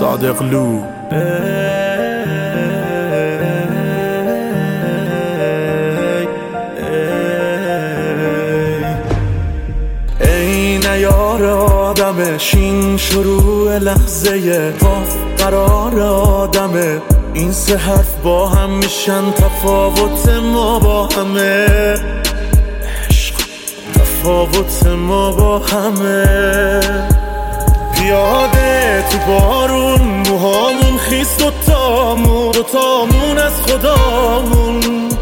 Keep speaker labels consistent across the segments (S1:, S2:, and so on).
S1: صادقلو. ای نیار آدمش این شروع لحظه قاف قرار آدمه، این سه حرف با هم میشن تفاوت ما با همه، عشق تفاوت ما با همه. پیاده تو بارون موهامون خیس دوتامون از خدامون.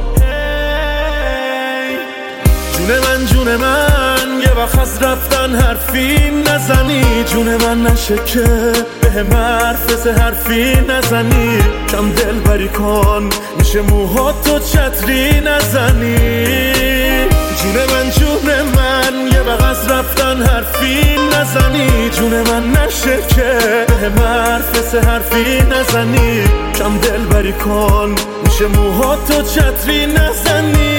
S1: جون من یه وقت از رفتن حرفی نزنی، جون من نشه که به حرف حرفی نزنی، کم دل بری کن میشه موهاتو چتری نزنی. جون من یه وقت از رفتن حرفی نزنی، جون من نشه که به حرف حرفی نزنی، کم دل بری کن میشه موهاتو چتری نزنی.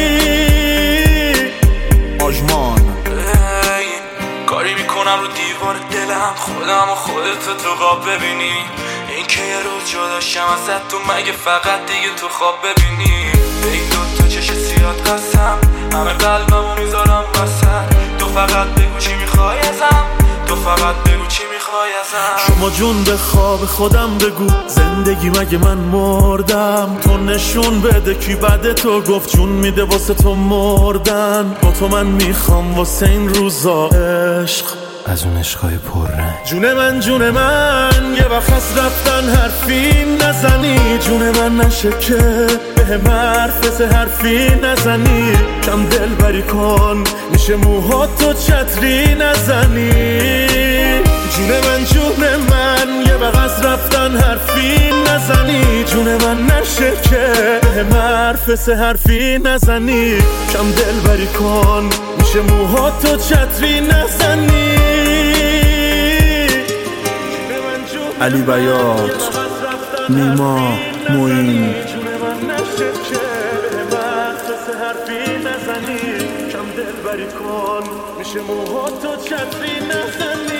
S1: آژمان
S2: کاری میکنم رو دیوار دلم، خودم و خودتو تو خواب ببینی، این که یه روز جداشم ازت تو مگه فقط دیگه تو خواب ببینی. به این دوتا چش سیاد قسم، همه قلبمو میذارم وسط، تو فقط بگو چی میخوای ازم، تو فقط بگو چی میخوای ازم.
S1: شما جون به خواب خودم بگو زندگی مگه من مردم، تو نشون بده کی بعد تو گفت جون میده واسه تو مردن. با تو من میخوام واسه این روزا عشق
S3: از اون عشقای پررنگ.
S1: جون من یه وقت از رفتن حرفی نزنی، جون من نشه که به حرف حرفی نزنی، کم دل بری کن میشه موهاتو چتری نزنی. جون من یه وقت از رفتن حرفی نزنی، جون من نشه که به حرف حرفی نزنی، کم دل بری کن میشه موهاتو چتری نزنی. علی بیات، نیما، موین. کم دل بری کن میشه موهاتو چتری نزنی.